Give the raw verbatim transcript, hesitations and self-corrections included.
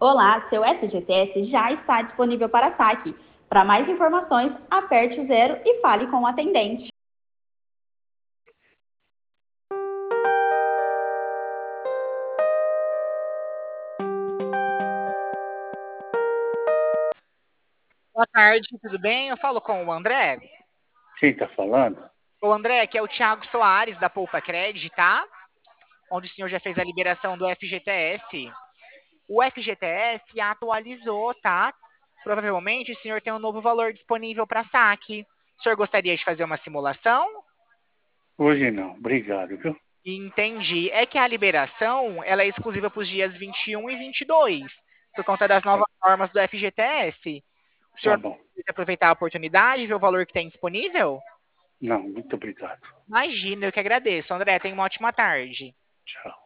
Olá, seu F G T S já está disponível para saque. Para mais informações, aperte o zero e fale com o atendente. Boa tarde, tudo bem? Eu falo com o André. Quem está falando? O André, aqui é o Thiago Soares, da Poupa Cred, tá? Onde o senhor já fez a liberação do F G T S. O F G T S atualizou, tá? Provavelmente o senhor tem um novo valor disponível para saque. O senhor gostaria de fazer uma simulação? Hoje não, obrigado, viu? Entendi. É que a liberação ela é exclusiva para os dias vinte e um e vinte e dois, por conta das novas normas do F G T S. O Tá senhor bom. precisa aproveitar a oportunidade e ver o valor que tem disponível? Não, muito obrigado. Imagina, eu que agradeço. André, tenha uma ótima tarde. Tchau.